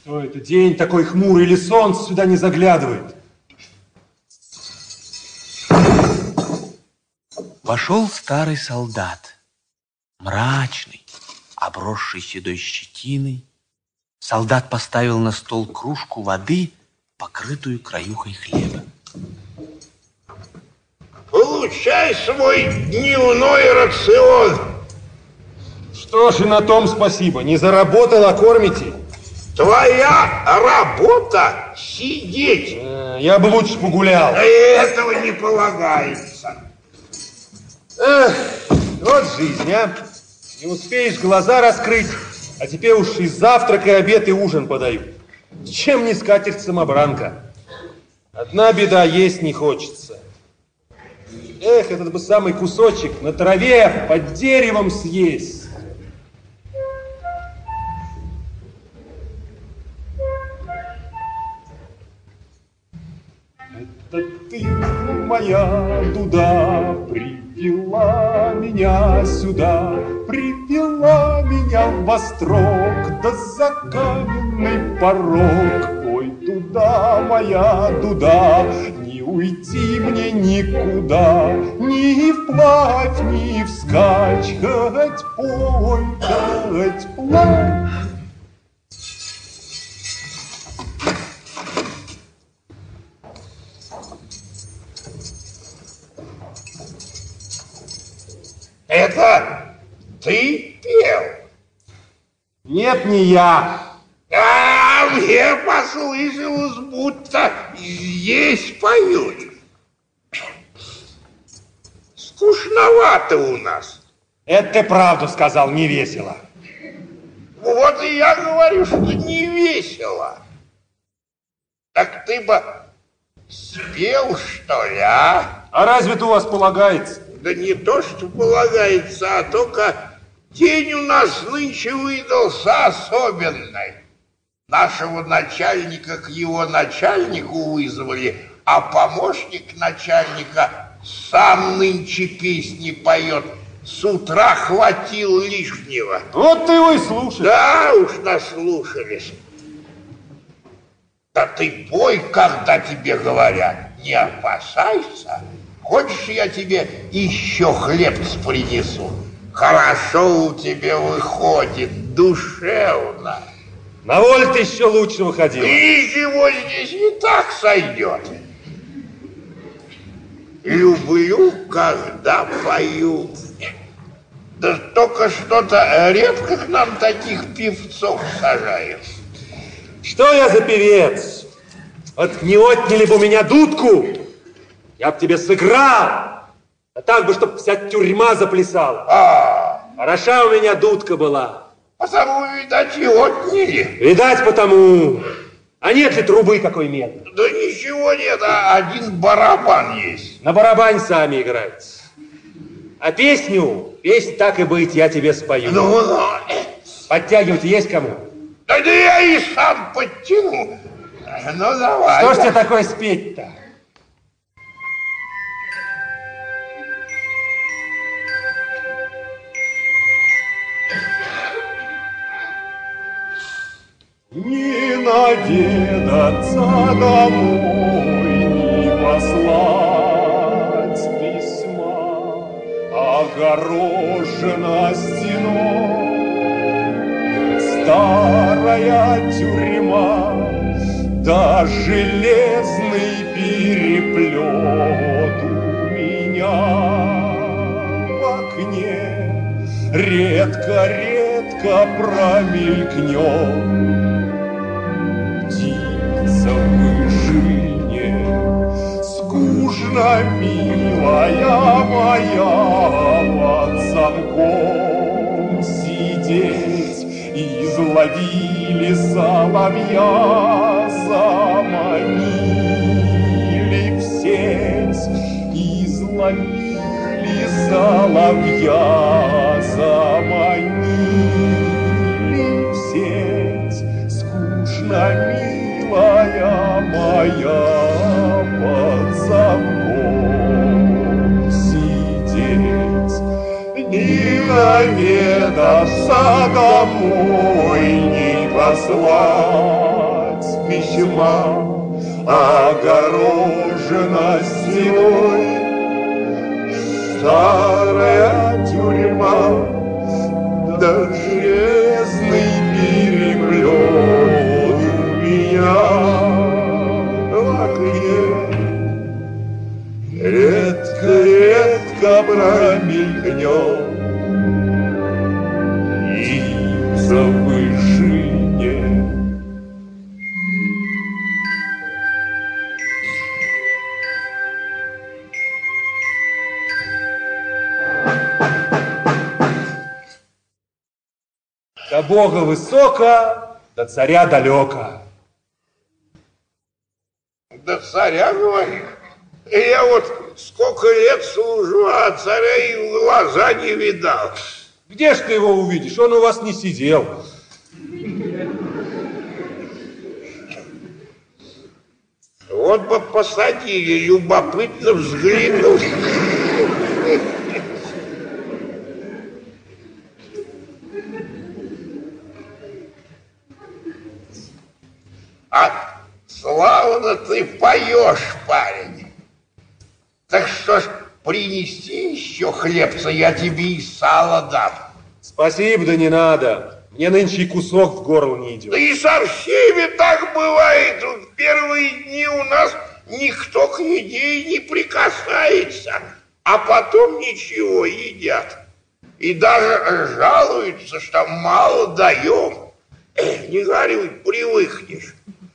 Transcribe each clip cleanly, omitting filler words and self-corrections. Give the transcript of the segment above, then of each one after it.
Что это, день такой хмурый или солнце сюда не заглядывает? Вошел старый солдат, мрачный, обросший седой щетиной. Солдат поставил на стол кружку воды, покрытую краюхой хлеба. Получай свой дневной рацион. Что ж, и на том спасибо. Не заработал, а кормите. Твоя работа — сидеть. Я бы лучше погулял. Этого не полагается. Эх, вот жизнь, а. Не успеешь глаза раскрыть, а тебе уж и завтрак, и обед, и ужин подают. Чем не скатерть-самобранка? Одна беда, есть не хочется. Эх, этот бы самый кусочек на траве под деревом съесть. Это ты, моя дуда, привела меня сюда, привела меня в острог, да за каменный порог. Ой, дуда, моя дуда, не уйти мне никуда, ни вплавь, ни вскачь, хоть пой, хоть плачь. Это ты пел? Нет, не я. А мне послышалось, будто здесь поют. Скучновато у нас. Это ты правду сказал, не весело. Вот и я говорю, что не весело. Так ты бы спел, что ли, а? А разве это у вас полагается? Да не то, что полагается, а только день у нас нынче выдался особенный. Нашего начальника к его начальнику вызвали, а помощник начальника сам нынче песни поет. С утра хватил лишнего. Вот ты его и слушаешь. Да уж наслушались. Да ты пой, когда тебе говорят. Не опасайся. Хочешь, я тебе еще хлебц принесу? Хорошо у тебя выходит, душевно. На волю ты еще лучше выходил. Ничего здесь не так сойдет. Люблю, когда поют. Да только что-то редко к нам таких певцов сажают. Что я за певец? Вот не отняли бы у меня дудку, я б тебе сыграл. А так бы, чтоб вся тюрьма заплясала. Хороша у меня дудка была. Потому, видать, и отняли. Видать, потому. А нет ли трубы какой медной? Да ничего нет, а один барабан есть. На барабане сами играют. А песню так и быть, я тебе спою. Ну. Подтягивать есть кому? Да я и сам подтяну. Ну, давай. Что ж тебе такое спеть-то? Не наведаться домой, не послать письма, огорожена стеной старая тюрьма, да железный переплет у меня в окне редко-редко промелькнет. Птица в вышине, скучно, милая моя, под замком сидеть. Изловили соловья, заманили в сеть. Изловили соловья, заманили в сеть. Скучно, милая моя, под замком сидеть. Не наведаться домой, не послать весьма огорожена стеной. Старая тюрьма, да железный переплет у меня в окне. Редко-редко промелькнет лица в вышине. До Бога высоко, до царя далеко. До царя, говоришь? Я вот сколько лет служу, а царя и в глаза не видал. Где ж ты его увидишь? Он у вас не сидел. Вот бы посадили, любопытно взглянуть. А славно ты поешь, парень. Так что ж, принести еще хлебца, я тебе и сало дам. Спасибо, да не надо. Мне нынче и кусок в горло не идет. Да и со всеми так бывает. В первые дни у нас никто к еде не прикасается, а потом ничего едят. И даже жалуются, что мало даем. Не горюй, привыкнешь.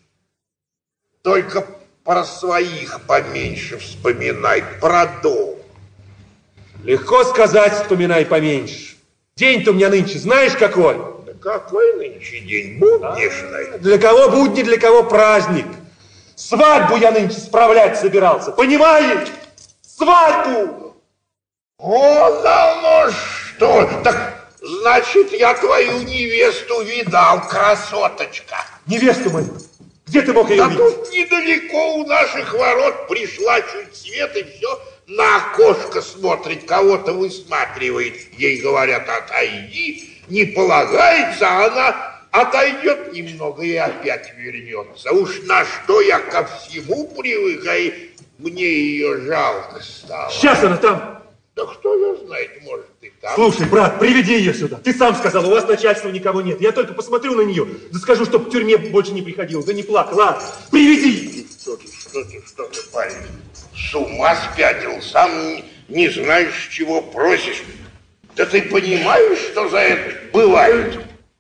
Только про своих поменьше вспоминай, про дом. Легко сказать, вспоминай поменьше. День-то у меня нынче знаешь какой? Да какой нынче день? Буднишный. Для кого будни, для кого праздник. Свадьбу я нынче справлять собирался. Понимаешь? Свадьбу! Вот давно что. Так значит, я твою невесту видал, красоточка. Невесту мою. Где ты мог ее Да видеть? тут недалеко у наших ворот пришла чуть свет и все на окошко смотрит, кого-то высматривает. Ей говорят, отойди, не полагается, а она отойдет немного и опять вернется. Уж на что я ко всему привык, а и мне ее жалко стало. Сейчас она там. Да кто ее знает, может и там. Слушай, брат, приведи ее сюда. Ты сам сказал, у вас начальства никого нет. Я только посмотрю на нее, да скажу, чтоб в тюрьме больше не приходил, да не плакал. Ладно, приведи. Что ты, парень? С ума спятил, сам не знаешь, чего просишь. Да ты понимаешь, что за это бывает?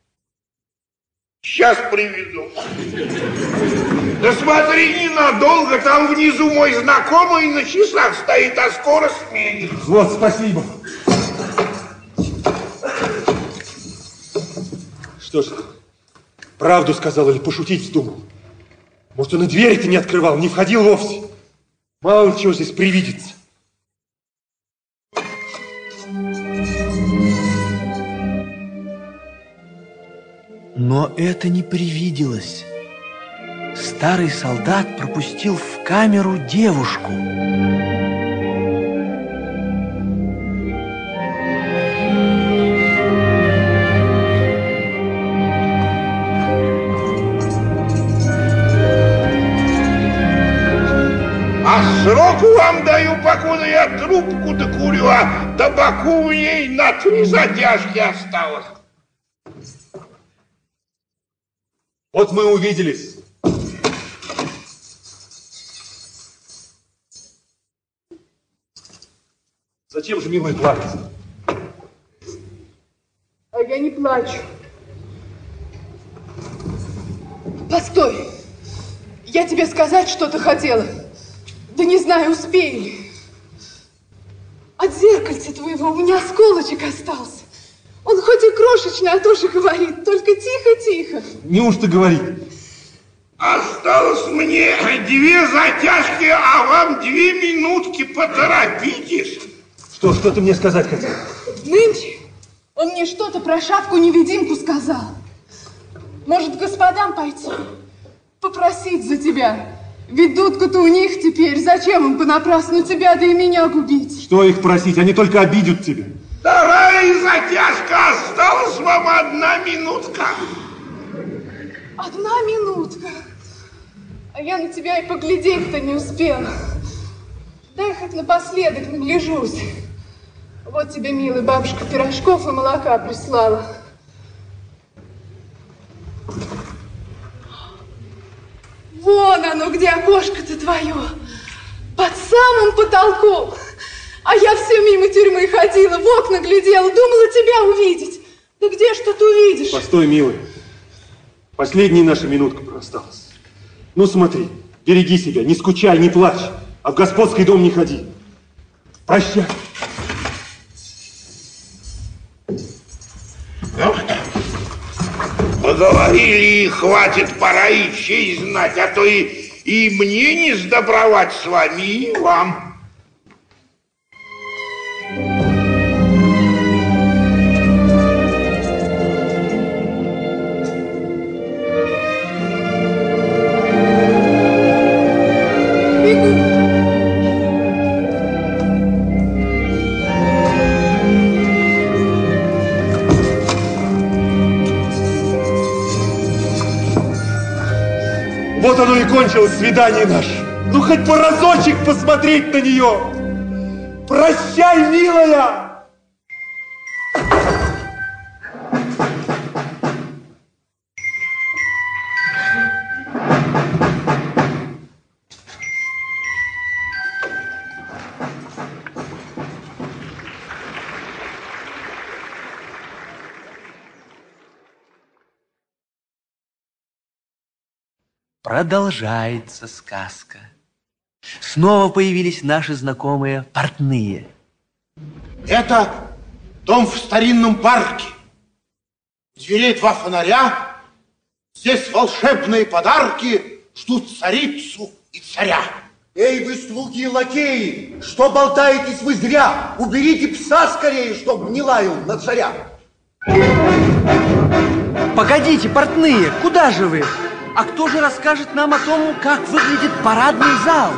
Сейчас приведу. Да смотри, ненадолго, там внизу мой знакомый на часах стоит, а скоро сменит. Вот, спасибо. Что ж, правду сказал или пошутить вздумал? Может, он и двери-то не открывал, не входил вовсе? Мало ли чего здесь привидится. Но это не привиделось. Старый солдат пропустил в камеру девушку. А сроку вам даю, покуда я трубку докурю, а табаку в ней на 3 затяжки осталось. Вот мы увиделись. Зачем же, милый, плакать? А я не плачу. Постой. Я тебе сказать что-то хотела. Да не знаю, успею ли. От зеркальца твоего у меня осколочек остался. Он хоть и крошечный, а тоже говорит, только тихо-тихо. Неужто говорит? Осталось мне 2 затяжки, а вам 2 минутки, поторопитесь. Что ты мне сказать хотел? Нынче он мне что-то про шапку-невидимку сказал. Может, к господам пойти? Попросить за тебя. Ведь дудка-то у них теперь. Зачем им понапрасну тебя, да и меня губить? Что их просить? Они только обидят тебя. Вторая затяжка, осталась вам 1 минутка. 1 минутка. А я на тебя и поглядеть-то не успела. Дай хоть напоследок нагляжусь. Вот тебе, милая бабушка, пирожков и молока прислала. Вон оно, где окошко-то твое. Под самым потолком. А я все мимо тюрьмы ходила, в окна глядела, думала тебя увидеть. Да где ж тут увидишь? Постой, милый. Последняя наша минутка осталась. Ну смотри, береги себя, не скучай, не плачь, а в господский дом не ходи. Прощай. Поговорили, и хватит, пора и честь знать, а то и мне не сдобровать с вами, и вам. Вот оно и кончилось, свидание наше. Ну, хоть по разочек посмотреть на нее. Прощай, милая! Продолжается сказка. Снова появились наши знакомые портные. Это дом в старинном парке. У дверей 2 фонаря. Здесь волшебные подарки ждут царицу и царя. Эй, вы, слуги и лакеи, что болтаетесь вы зря? Уберите пса скорее, чтоб не лаял на царя. Погодите, портные, куда же вы? А кто же расскажет нам о том, как выглядит парадный зал?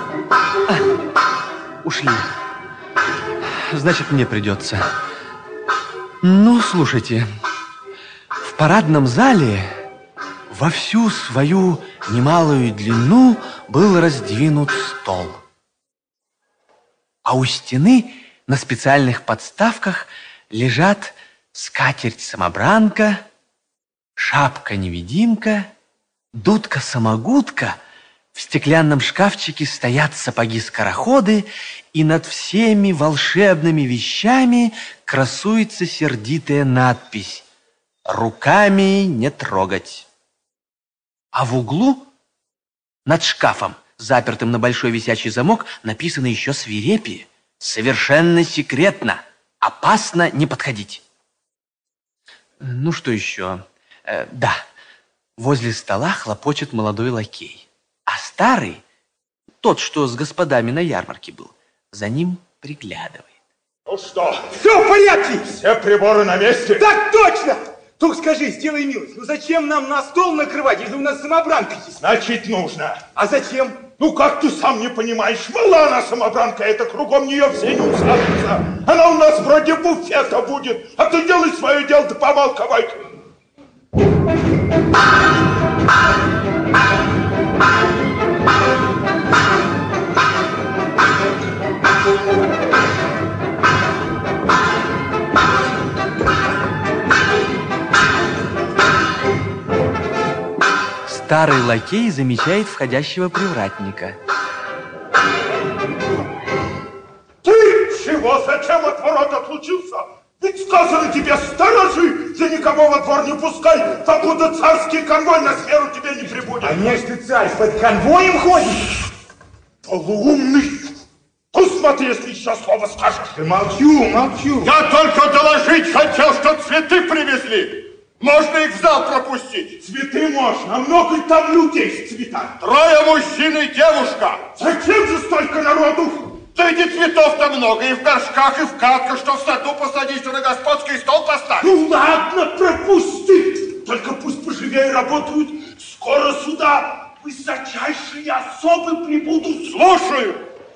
Ушли. Значит, мне придется. Ну, слушайте. В парадном зале во всю свою немалую длину был раздвинут стол. А у стены на специальных подставках лежат скатерть-самобранка, шапка-невидимка, дудка-самогудка, в стеклянном шкафчике стоят сапоги-скороходы, и над всеми волшебными вещами красуется сердитая надпись «Руками не трогать». А в углу над шкафом, запертым на большой висячий замок, написано еще свирепее: «Совершенно секретно, опасно не подходить». Ну, что еще? Да. Возле стола хлопочет молодой лакей, а старый, тот, что с господами на ярмарке был, за ним приглядывает. Ну что? Все в порядке! Все приборы на месте? Так точно! Только скажи, сделай милость, ну зачем нам на стол накрывать, если у нас самобранка есть? Значит, нужно. А зачем? Ну, как ты сам не понимаешь, мала она самобранка, это кругом нее все не усадятся. Она у нас вроде буфета будет, а ты делай свое дело, да помалковай. Старый лакей замечает входящего привратника. Ты чего? Зачем от ворот отлучился? Ведь сказано тебе, сторожи, за никого во двор не пускай, покуда царский конвой на смену тебе не прибудет. Конечно, царь, под конвоем ходишь? Полуумный. Ты смотри, если еще слово скажешь. Да молчу. Я только доложить хотел, что цветы привезли. Можно их в зал пропустить. Цветы можно, а много ли там людей с цветами? 3 мужчин и девушка. Зачем же столько народу? Да ведь цветов-то много, и в горшках, и в катках, что в саду посадить, что на господский стол поставить. Ну ладно, пропусти. Только пусть поживее работают. Скоро сюда высочайшие особы прибудут. Слушаю.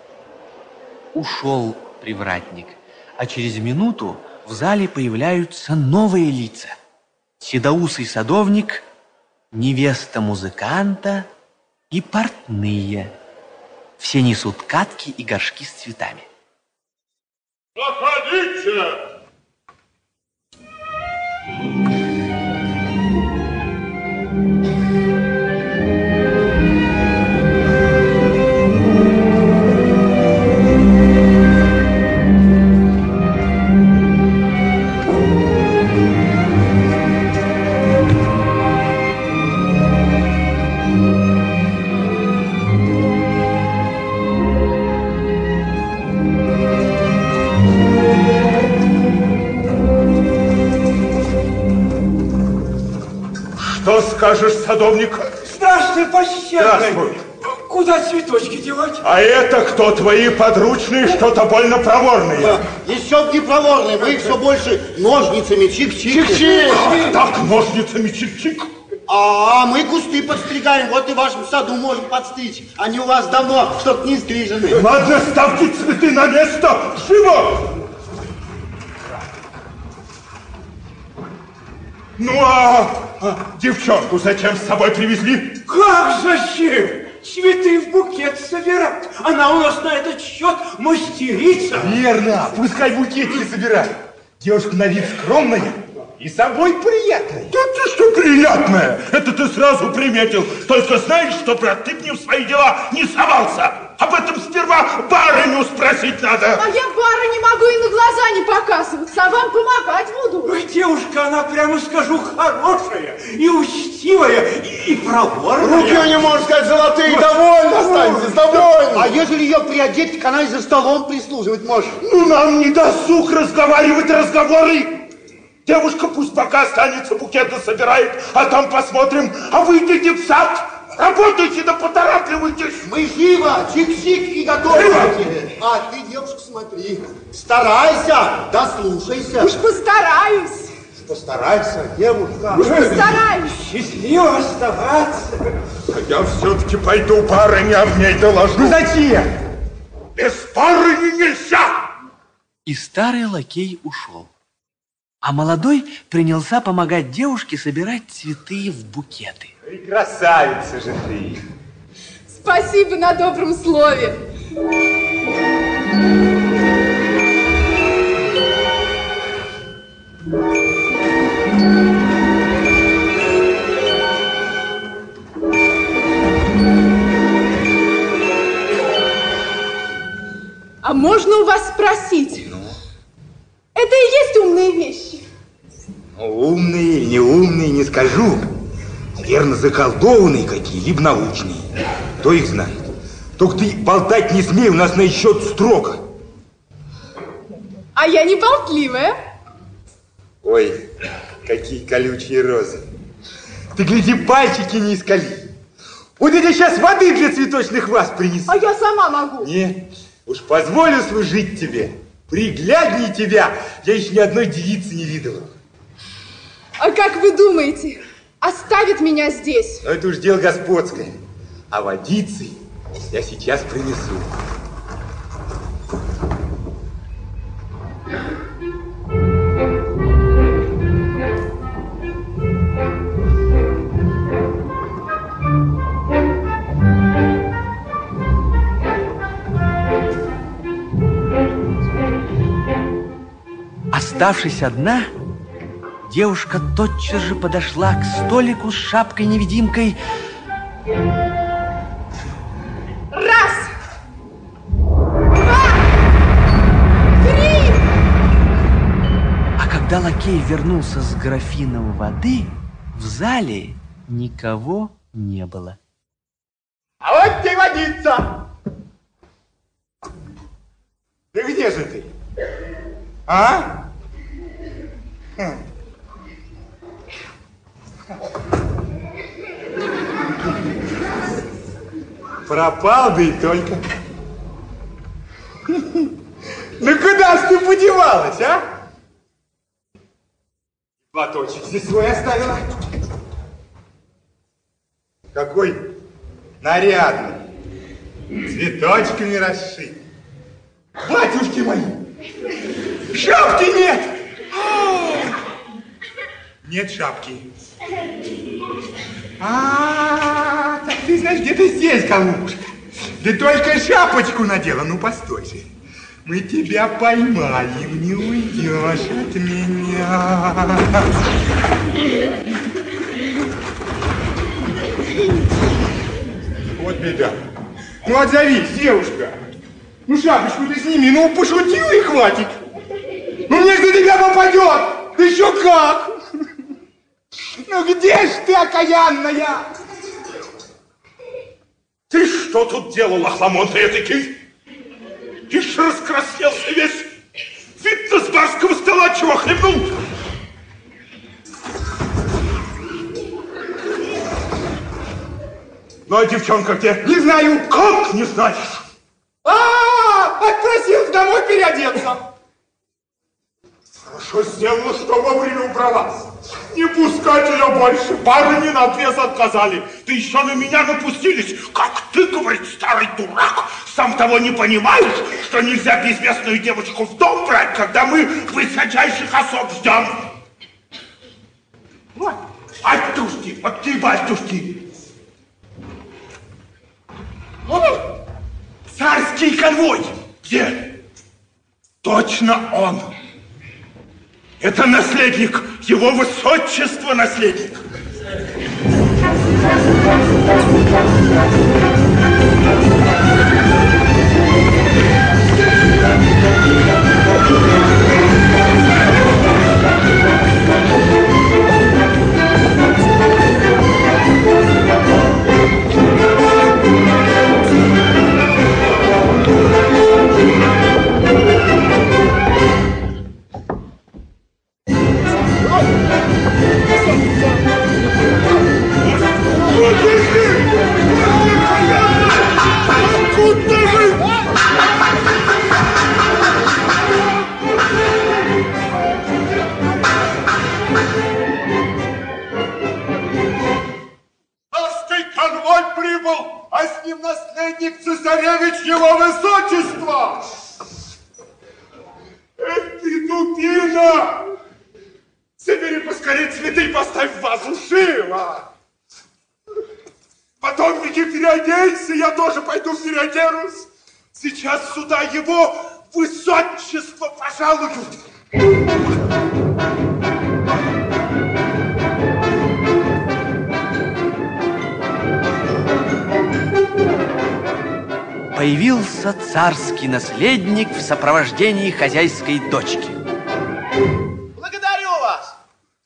Ушел привратник, а через минуту в зале появляются новые лица. Седоусый садовник, невеста музыканта и портные. Все несут катки и горшки с цветами. Заходите! Что скажешь, садовник? Здравствуй, пощадный. Здравствуй. Куда цветочки девать? А это кто, твои подручные, что-то больно проворные? Еще б не проворные, вы их все больше ножницами чик-чик. Чик-чик! Так, ножницами чик-чик. А мы кусты подстригаем, вот и в вашем саду можем подстричь. Они у вас давно что-то не стрижены. Ладно, ставьте цветы на место. Живо! Ну, девчонку зачем с собой привезли? Как зачем? Цветы в букет собирать. Она у нас на этот счет мастерица. Верно, пускай букетики собирает. Девушка на вид скромная и собой приятная. Да ты что приятное? Это ты сразу приметил. Только знаешь, что, брат, ты мне в свои дела не совался. Об этом сперва барыню спросить надо. А я барыне могу и на глаза не показываться, а вам помогать буду. Ой, девушка, она, прямо скажу, хорошая, и учтивая, и проворная. Руки у нее, можно сказать, золотые. Довольно останетесь, довольно. А ежели ее приодеть, так она и за столом прислуживать может. Ну, нам не досуг разговаривать разговоры. Девушка пусть пока останется, букеты собирает, а там посмотрим. А вы идите в сад, работайте да поторапливайтесь. Мы живо, чик-чик и готовы. А ты, девушка, смотри, старайся, да слушайся. Уж постараюсь. Постарайся, девушка. Уж постараюсь. Счастливо оставаться. А я все-таки пойду барыне об ней доложу. Ну зачем? Без барыни нельзя. И старый лакей ушел. А молодой принялся помогать девушке собирать цветы в букеты. И красавица же ты. Спасибо на добром слове. А можно у вас спросить? Ну? Это и есть умные вещи? Умные, не умные, не скажу. Наверное, заколдованные какие, либо научные. Кто их знает? Только ты болтать не смей, у нас на их счет строго. А я не болтливая. Ой, какие колючие розы. Ты гляди, пальчики не искали. Вот я тебе сейчас воды для цветочных ваз принесу. А я сама могу. Нет, уж позволю служить тебе. Приглядней тебя я еще ни одной девицы не видела. А как вы думаете, оставит меня здесь? Но это уж дело господское. А водицы я сейчас принесу. Оставшись одна, девушка тотчас же подошла к столику с шапкой-невидимкой. Раз, два, три. А когда лакей вернулся с графином воды, в зале никого не было. А вот тебе водица. Да где же ты? А? Пропал, да и только. Ну куда ж ты подевалась, а? Платочек здесь свой оставила. Какой нарядный. Цветочками расшит. Батюшки мои! Шапки нет! Нет шапки. Так ты, Точно где-то здесь, голубушка. Да только шапочку надела. Ну, постой же. Мы тебя поймаем, не уйдешь от меня. Вот беда. Ну, отзовись, девушка. Ну, шапочку ты сними. Ну, пошутил и хватит. Ну, мне за тебя попадет. Да еще как. Ну, где ж ты, окаянная? Ты что тут делал, охламон-то этакий? Ты ж раскраснелся весь. Видно, с барского стола чего хлебнул. Ну, а девчонка где? Не знаю. Как не знаешь? Отпросилась домой переодеться. Хорошо сделала, что вовремя убралась. Не пускать ее больше. Парни наотрез отказали. Ты еще на меня напустились. Как ты, говорит, старый дурак, сам того не понимаешь, что нельзя безвестную девочку в дом брать, когда мы высочайших особ ждем. Батюшки, вот ты, батюшки. Царский конвой. Где? Точно он. Это наследник, его высочество наследник. Цесаревич его высочество! Эх ты, дубина! Собери поскорее цветы и поставь в вазу, живо! Потом беги переоденься, я тоже пойду переоденусь. Сейчас сюда его высочество пожалуют. Появился царский наследник в сопровождении хозяйской дочки. Благодарю вас.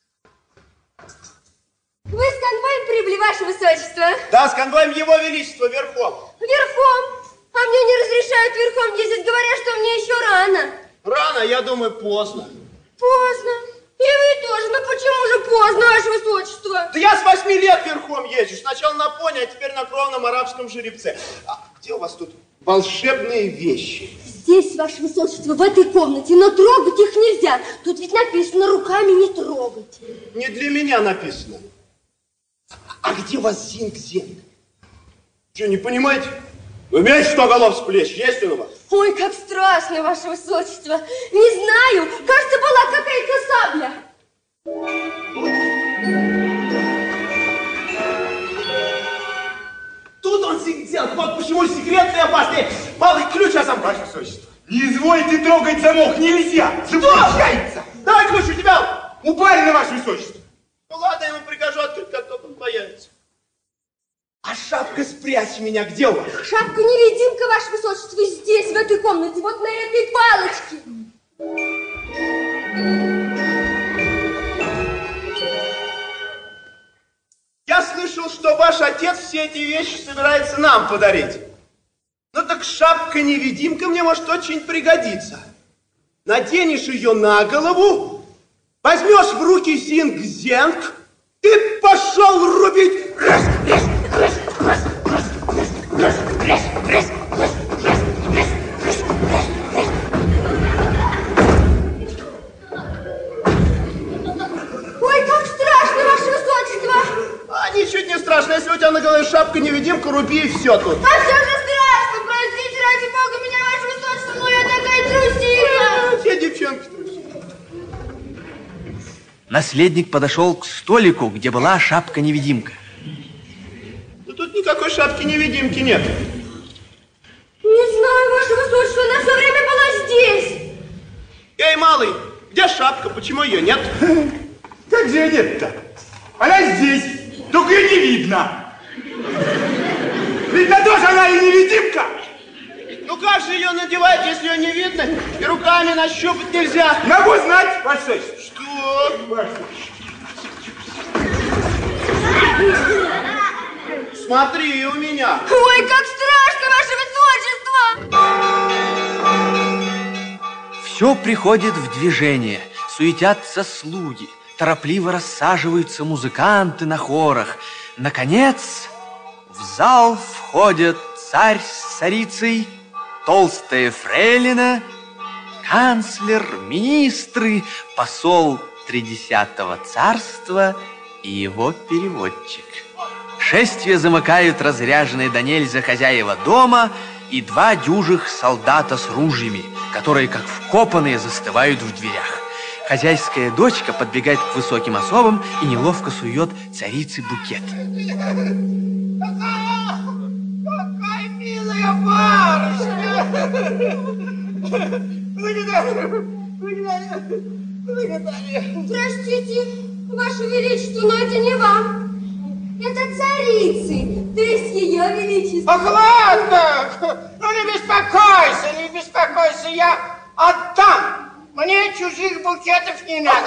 Вы с конвоем прибыли, ваше высочество? Да, с конвоем его величества верхом. Верхом? А мне не разрешают верхом ездить, говорят, что мне еще рано. Рано, я думаю, поздно. Поздно. И вы тоже. Но почему же поздно, ваше высочество? Да я с 8 лет верхом езжу. Сначала на пони, а теперь на кровном арабском жеребце. А где у вас тут волшебные вещи? Здесь, ваше высочество, в этой комнате, но трогать их нельзя. Тут ведь написано, руками не трогать. Не для меня написано. А где у вас зинг-зенг? Что, не понимаете? Вы умеете 100 голов с плеч? Есть он у вас? Ой, как страшно, ваше высочество. Не знаю, кажется, была какая-то сабля. Тут он зинг-зенг. Вот почему секретный опасный. Малый ключ от замка. Ваше высочество, не извольте трогать замок, нельзя. Запрещается. Давай ключ у тебя. Упали на ваше высочество. Ну ладно, я ему прикажу открыть, как только он появится. А шапка спрячь меня где у вас? Шапка-невидимка, ваше высочество, здесь, в этой комнате, вот на этой палочке. Я слышал, что ваш отец все эти вещи собирается нам подарить. Ну так шапка-невидимка мне может очень пригодиться. Наденешь ее на голову, возьмешь в руки зинг-зенг и пошел рубить. Раз, раз, раз, раз, раз, раз, раз, раз, раз, раз, раз, раз, раз. Ой, как страшно, ваше высочество. А ничуть не страшно, если у тебя на голове шапка-невидимка, руби и все тут. А все же страшно, простите, ради бога, меня, ваше высочество, но я такая трусиха. Все девчонки трусят. Наследник подошел к столику, где была шапка-невидимка. Да тут Тут никакой шапки-невидимки нет. Не знаю, ваше высочество, она все время была здесь. Эй, малый, где шапка? Почему ее нет? Как же ее нет-то? Она здесь, только ее не видно. Видно тоже она и невидимка. Ну как же ее надевать, если ее не видно? И руками нащупать нельзя. Могу знать, ваше высочество. Что? Смотри у меня. Ой, как страшно, ваше высочество! Все приходит в движение, суетятся слуги, торопливо рассаживаются музыканты на хорах. Наконец, в зал входят царь с царицей, толстая фрейлина, канцлер, министры, посол Тридесятого царства и его переводчик. Шествие замыкают разряженные до нельзя хозяева дома и два дюжих солдата с ружьями, которые, как вкопанные, застывают в дверях. Хозяйская дочка подбегает к высоким особам и неловко сует царице букет. Какая милая барышня! Благодарю. Простите, ваше величество, но это не вам. Это царицы, то есть ее величество. Ах, ладно! Ну не беспокойся, я отдам. Мне чужих букетов не надо.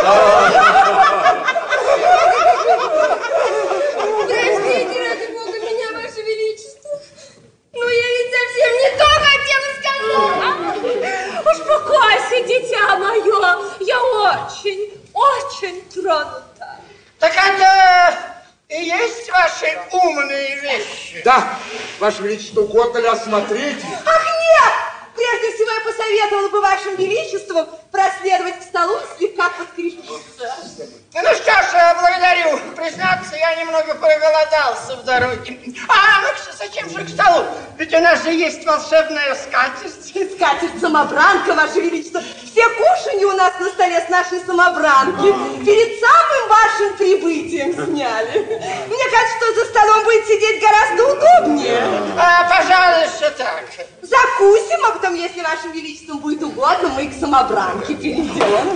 Простите, ради бога, меня, ваше величество. Но я ведь совсем не то хотела сказать. Успокойся, дитя мое. Я очень тронута. Так это и есть ваши умные вещи? Да, ваше величество, угодно ли осмотреть их? Ах, нет! Прежде всего я посоветовала бы вашим величеству проследовать к столу и слегка подкрепиться. Ну что ж, благодарю. Признаться, я немного проголодался в дороге. А, ну зачем же к столу? Ведь у нас же есть волшебная скатерть. Скатерть-самобранка, ваше величество. Все кушанья у нас на столе с нашей самобранки. Перед самым вашим прибытием сняли. Мне кажется, что за столом будет сидеть гораздо удобнее. Пожалуй, что так. Закусим, а потом, если вашим величеством будет угодно, мы к самобранке перейдем.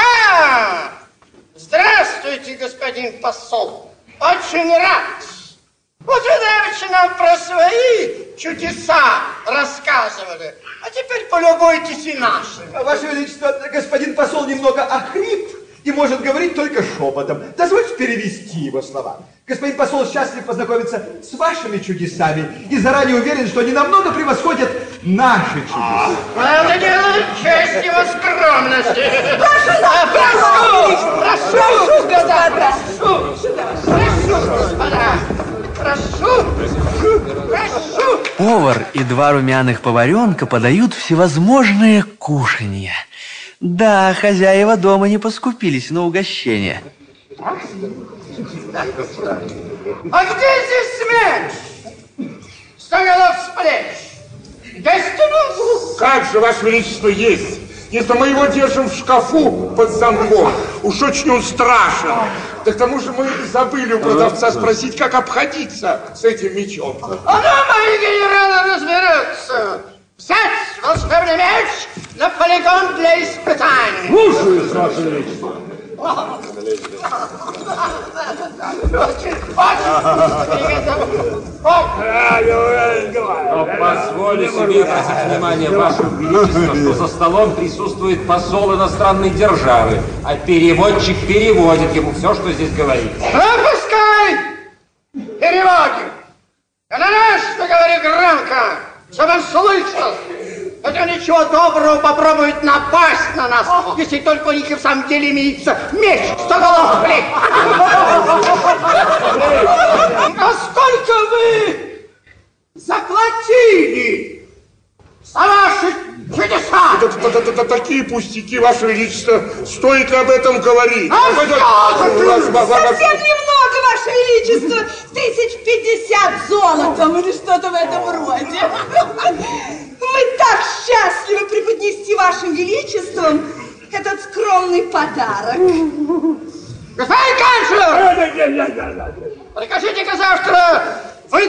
Здравствуйте, господин посол. Очень рад. Вот вы давеча нам про свои чудеса рассказывали, а теперь полюбуйтесь и нашими. Ваше величество, господин посол немного охрип и может говорить только шепотом. Дозвольте перевести его слова. Господин посол счастлив познакомиться с вашими чудесами и заранее уверен, что они намного превосходят наши чудеса. Это делает честь его скромности. Прошу, господа. Прошу. Повар и два румяных поваренка подают всевозможные кушанья. Да, хозяева дома не поскупились на угощение. А где здесь меч? Сто голов с плеч. Есть у Как же, ваше величество, есть. Если мы его держим в шкафу под замком, уж очень он страшен. Да к тому же мы забыли у продавца спросить, как обходиться с этим мечом. мои генералы разберутся. Взять волшебный меч на полигон для испытаний. Слушаюсь, ваше величество. Но позволю себе обратить внимание вашего величества, что за столом присутствует посол иностранной державы, а переводчик переводит ему все, что здесь говорится. Пускай переводит. А на нас говори громко, чтобы он слышал. Это ничего доброго попробует напасть на нас, если только у них и в самом деле имеется меч, 100 голов плеч. А сколько вы заплатили за ваши чудеса? Это такие пустяки, ваше величество. Стоит ли об этом говорить? Совсем немного, ваше величество. 1050 золотом или что-то в этом роде. Мы так счастливы преподнести вашим величеством этот скромный подарок. Господин канцлер! Прикажите-ка завтра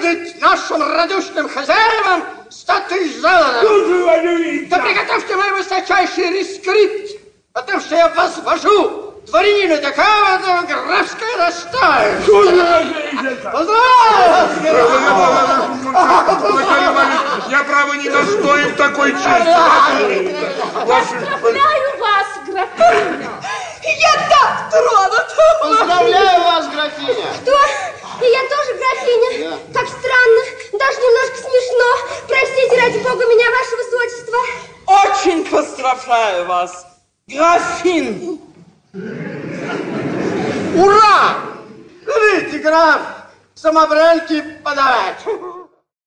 радушным хозяевам 100 тысяч золота. Да приготовьте мой высочайший рескрипт о том, что я возвожу дворянина такого графское достоинство. Поздравляю! Я, право, не достоин такой чести. Поздравляю вас, графиня. Я так тронута. Поздравляю вас, графиня. Что? И я тоже графиня. Да. Как странно, даже немножко смешно. Простите, ради бога, меня, ваше высочество. Очень поздравляю вас, графин. Ура! Видите, граф, самобранки подавать.